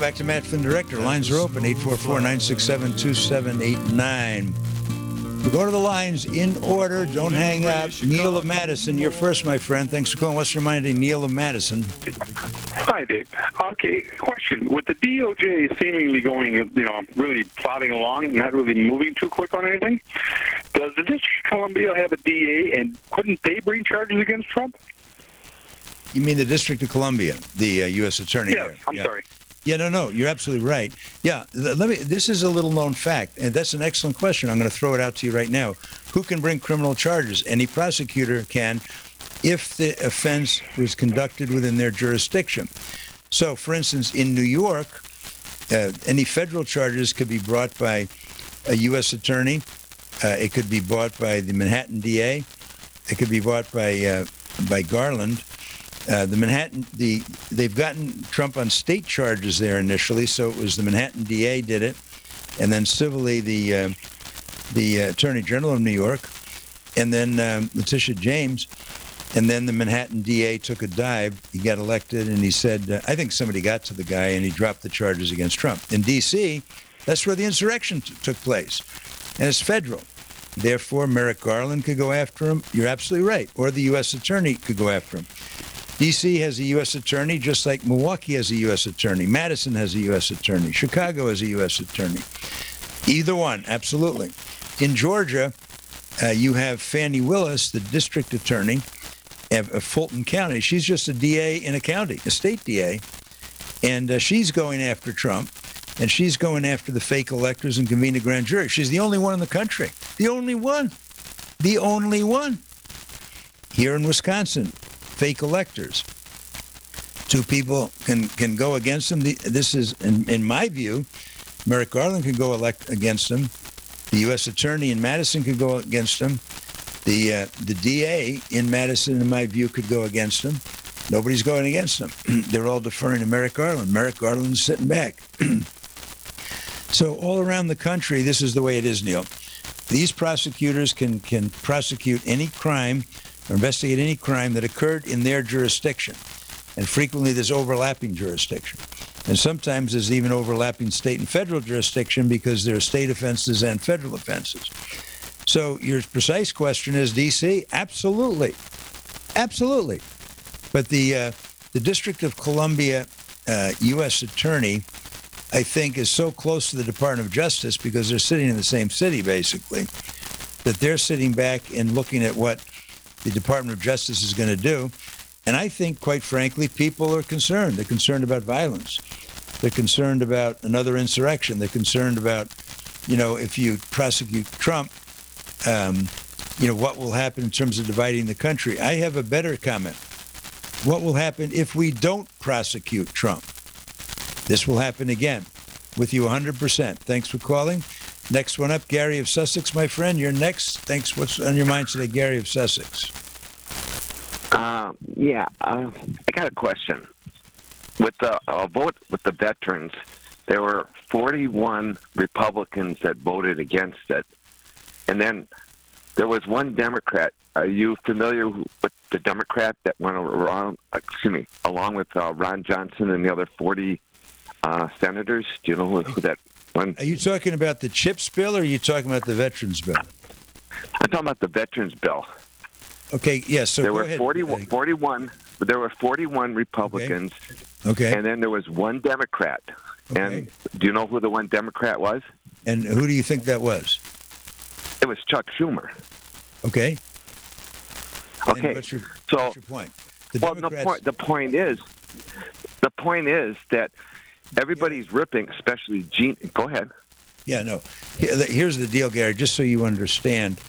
back to Matt Flynn, Director. Lines are open, 844-967-2789. We'll go to the lines in order. Don't hang up. Neil of Madison, you're first, my friend. Thanks for calling. What's your mind, Neil of Madison? Hi, Dave. Okay, question. With the DOJ seemingly going, really plodding along, not really moving too quick on anything, does the District of Columbia have a DA, and couldn't they bring charges against Trump? You mean the District of Columbia, the U.S. Attorney? Yes, I'm sorry. Yeah, no, you're absolutely right. Yeah, this is a little known fact, and that's an excellent question. I'm going to throw it out to you right now. Who can bring criminal charges? Any prosecutor can if the offense was conducted within their jurisdiction. So, for instance, in New York, any federal charges could be brought by a U.S. attorney. It could be brought by the Manhattan DA. It could be brought by Garland. They've gotten Trump on state charges there initially, so it was the Manhattan DA did it, and then civilly the Attorney General of New York, and then Letitia James, and then the Manhattan DA took a dive. He got elected, and he said, I think somebody got to the guy, and he dropped the charges against Trump. In D.C., that's where the insurrection took place, and it's federal. Therefore, Merrick Garland could go after him. You're absolutely right, or the U.S. Attorney could go after him. D.C. has a U.S. attorney, just like Milwaukee has a U.S. attorney. Madison has a U.S. attorney. Chicago has a U.S. attorney. Either one, absolutely. In Georgia, you have Fannie Willis, the district attorney of Fulton County. She's just a DA in a county, a state DA, and she's going after Trump, and she's going after the fake electors and convene a grand jury. She's the only one in the country. The only one. The only one. Here in Wisconsin, fake electors. Two people can go against them. This is, in my view, Merrick Garland could go against them. The U.S. Attorney in Madison could go against them. The DA in Madison, in my view, could go against them. Nobody's going against them. They're all deferring to Merrick Garland. Merrick Garland's sitting back. So all around the country, this is the way it is, Neil. These prosecutors can prosecute any crime or investigate any crime that occurred in their jurisdiction. And frequently there's overlapping jurisdiction. And sometimes there's even overlapping state and federal jurisdiction because there are state offenses and federal offenses. So your precise question is, D.C.? Absolutely. Absolutely. But the District of Columbia U.S. Attorney, I think, is so close to the Department of Justice because they're sitting in the same city, basically, that they're sitting back and looking at what the Department of Justice is going to do. And I think, quite frankly, people are concerned. They're concerned about violence. They're concerned about another insurrection. They're concerned about, if you prosecute Trump, what will happen in terms of dividing the country. I have a better comment. What will happen if we don't prosecute Trump? This will happen again. With you 100%. Thanks for calling. Next one up, Gary of Sussex, my friend. You're next. Thanks. What's on your mind today, Gary of Sussex? I got a question. With the vote with the veterans, there were 41 Republicans that voted against it. And then there was one Democrat. Are you familiar with the Democrat that went around, along with Ron Johnson and the other 40 senators? Do you know who that one? Are you talking about the CHIPS bill or are you talking about the Veterans bill? I'm talking about the Veterans bill. Okay, yes. So there were 41. There were 41 Republicans. Okay. And then there was one Democrat. Okay. And do you know who the one Democrat was? And who do you think that was? It was Chuck Schumer. Okay. Okay. And what's your point? The point is that everybody's ripping, especially Gene. Go ahead. Yeah, no. Here's the deal, Gary, just so you understand.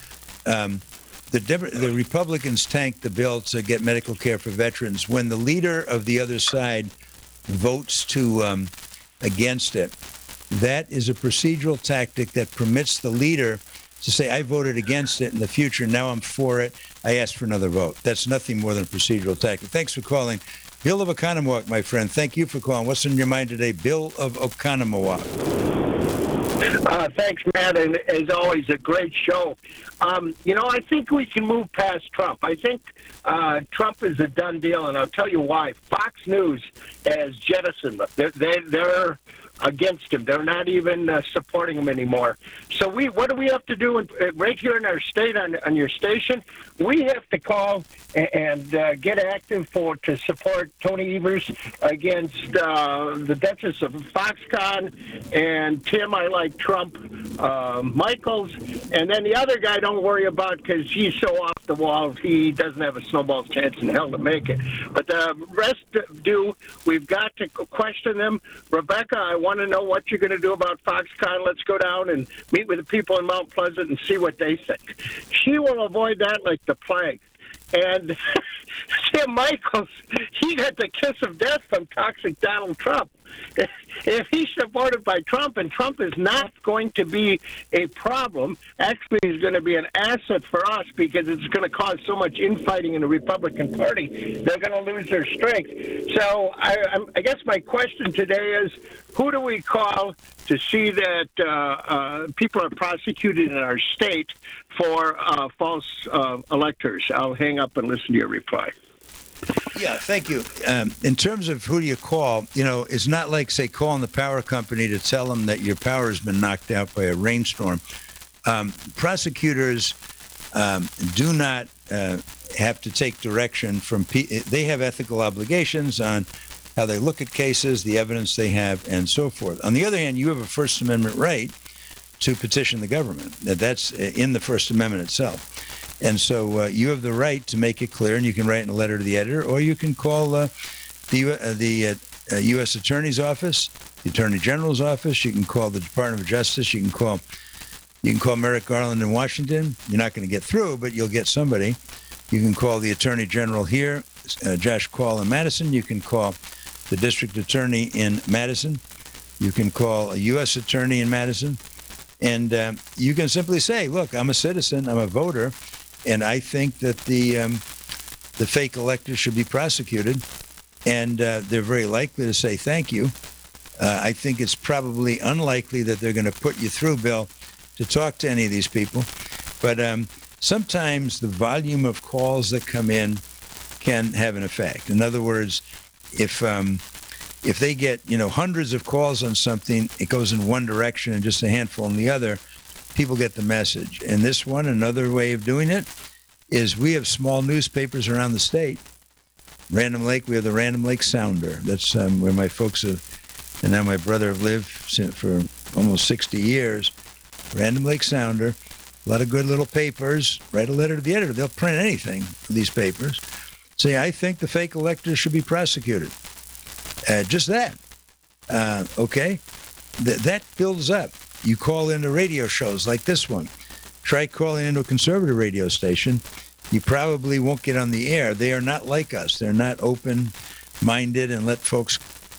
The Republicans tanked the bill to get medical care for veterans. When the leader of the other side votes to against it, that is a procedural tactic that permits the leader to say, I voted against it in the future, now I'm for it, I asked for another vote. That's nothing more than a procedural tactic. Thanks for calling. Bill of Oconomowoc, my friend, thank you for calling. What's on your mind today? Bill of Oconomowoc. Thanks, Matt, and as always, a great show. I think we can move past Trump. I think Trump is a done deal, and I'll tell you why. Fox News has jettisoned them. They're against him. They're not even supporting him anymore. So what do we have to do right here in our state on your station? We have to call and get active to support Tony Evers against the Duchess of Foxconn and Tim, I like Trump, Michaels. And then the other guy, don't worry about because he's so off the wall, he doesn't have a snowball's chance in hell to make it. But the rest do. We've got to question them. Rebecca, I want to know what you're going to do about Foxconn. Let's go down and meet with the people in Mount Pleasant and see what they think. She will avoid that like the plague. And Tim Michaels, he got the kiss of death from toxic Donald Trump. If he's supported by Trump, and Trump is not going to be a problem, actually he's going to be an asset for us because it's going to cause so much infighting in the Republican Party. They're going to lose their strength. So I guess my question today is, who do we call to see that people are prosecuted in our state for false electors? I'll hang up and listen to your reply. Yeah, thank you. In terms of who do you call, it's not like, say, calling the power company to tell them that your power has been knocked out by a rainstorm. Prosecutors do not have to take direction from they have ethical obligations on how they look at cases, the evidence they have, and so forth. On the other hand, you have a First Amendment right to petition the government. That's in the First Amendment itself. And so you have the right to make it clear, and you can write in a letter to the editor, or you can call the U.S. Attorney's Office, the Attorney General's Office. You can call the Department of Justice. You can call Merrick Garland in Washington. You're not going to get through, but you'll get somebody. You can call the Attorney General here, Josh Call in Madison. You can call the District Attorney in Madison. You can call a U.S. Attorney in Madison. And you can simply say, look, I'm a citizen, I'm a voter, and I think that the fake electors should be prosecuted, and they're very likely to say thank you. I think it's probably unlikely that they're going to put you through, Bill, to talk to any of these people. But sometimes the volume of calls that come in can have an effect. In other words, if they get hundreds of calls on something, it goes in one direction and just a handful in the other, people get the message. And this one, another way of doing it, is we have small newspapers around the state. Random Lake, we have the Random Lake Sounder. That's where my folks have, and now my brother have lived for almost 60 years. Random Lake Sounder, a lot of good little papers. Write a letter to the editor. They'll print anything for these papers. Say, I think the fake electors should be prosecuted. Just that. Okay? That builds up. You call into radio shows like this one. Try calling into a conservative radio station. You probably won't get on the air. They are not like us. They're not open-minded and let folks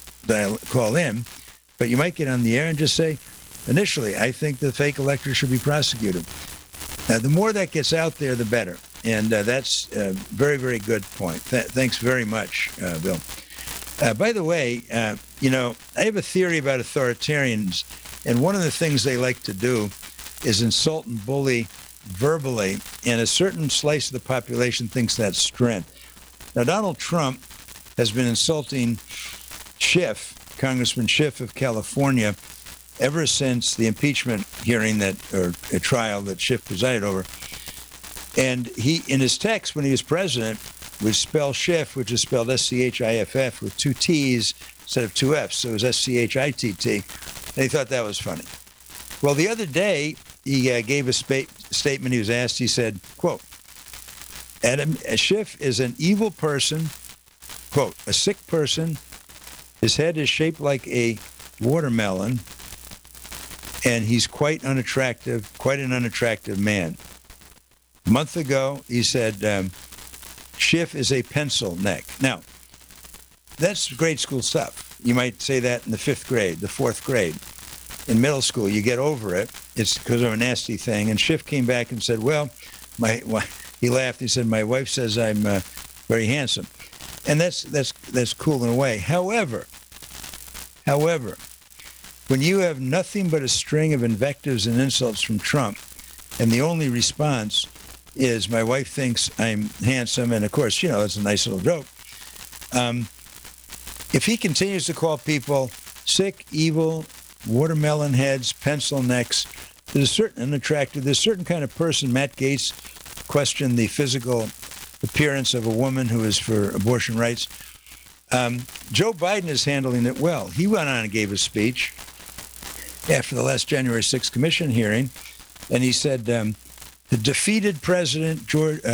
call in. But you might get on the air and just say, initially, I think the fake electors should be prosecuted. The more that gets out there, the better. And that's a very, very good point. Thanks very much, Bill. By the way, I have a theory about authoritarians, and one of the things they like to do is insult and bully verbally, and a certain slice of the population thinks that's strength. Now, Donald Trump has been insulting Schiff, Congressman Schiff of California, ever since the impeachment hearing or a trial that Schiff presided over. And he, in his text when he was president, would spell Schiff, which is spelled S-C-H-I-F-F, with two T's instead of two F's. So it was S-C-H-I-T-T. And he thought that was funny. Well, the other day, he gave a statement. He was asked, he said, quote, Adam Schiff is an evil person, quote, a sick person. His head is shaped like a watermelon, and he's quite an unattractive man. A month ago, he said, Schiff is a pencil neck. Now, that's grade school stuff. You might say that in the 5th grade, the 4th grade. In middle school, you get over it. It's because of a nasty thing. And Schiff came back and said, well, he laughed. He said, my wife says I'm very handsome. And that's cool in a way. However, when you have nothing but a string of invectives and insults from Trump, and the only response is my wife thinks I'm handsome, and of course, it's a nice little joke. If he continues to call people sick, evil, watermelon heads, pencil necks, there's a certain kind of person. Matt Gaetz questioned the physical appearance of a woman who is for abortion rights. Joe Biden is handling it well. He went on and gave a speech after the last January 6th commission hearing, and he said the defeated president,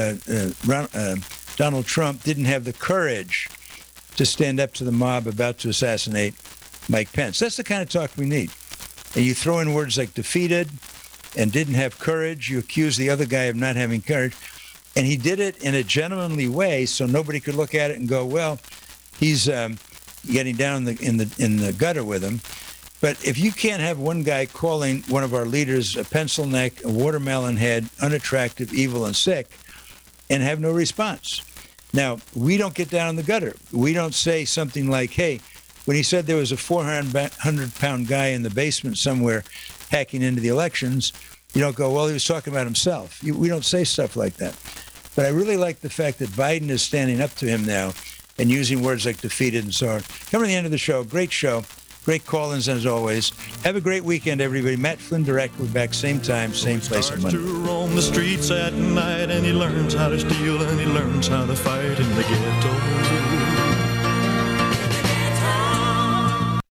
Donald Trump, didn't have the courage to stand up to the mob about to assassinate Mike Pence. That's the kind of talk we need. And you throw in words like defeated and didn't have courage. You accuse the other guy of not having courage. And he did it in a gentlemanly way so nobody could look at it and go, well, he's getting down in the gutter with him. But if you can't have one guy calling one of our leaders a pencil neck, a watermelon head, unattractive, evil, and sick, and have no response. Now, we don't get down in the gutter. We don't say something like, hey, when he said there was a 400-pound guy in the basement somewhere hacking into the elections, you don't go, well, he was talking about himself. We don't say stuff like that. But I really like the fact that Biden is standing up to him now and using words like defeated and so on. Coming to the end of the show, great show. Great call-ins as always. Have a great weekend, everybody. Matt Flynn Direct. We're back same time, same place on Monday. He starts to roam the streets at night, and he learns how to steal, and he learns how to fight in the ghetto.